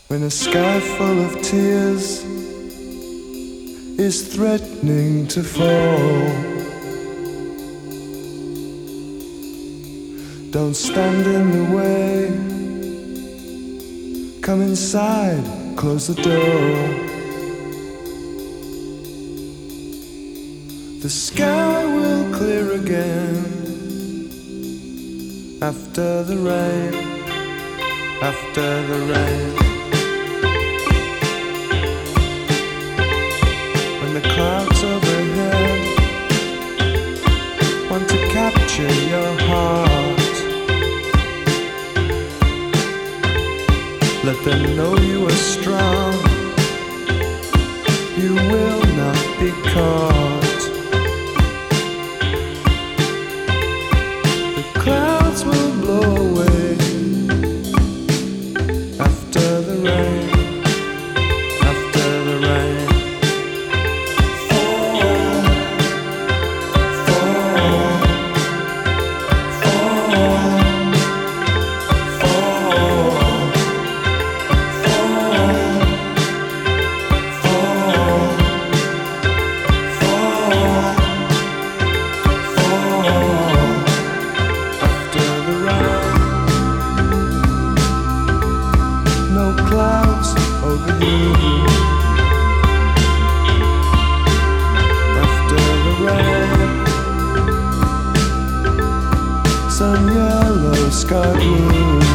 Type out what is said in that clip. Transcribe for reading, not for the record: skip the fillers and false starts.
when a sky full of tears is threatening to fall. Don't stand in the way. Come inside, close the door. The sky will clear again after the rain, after the rain. When the clouds overhead want to capture your heart, let them know you are strong. You will not be caught. The clouds will blow away after the rain, after the rain. Fall, fall, fall, fall. Clouds over you after the rain. Some yellow sky blue.